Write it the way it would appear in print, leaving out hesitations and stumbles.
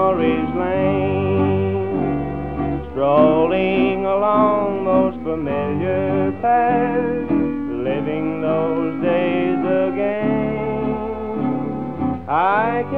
Memories Lane, strolling along those familiar paths, living those days again. I can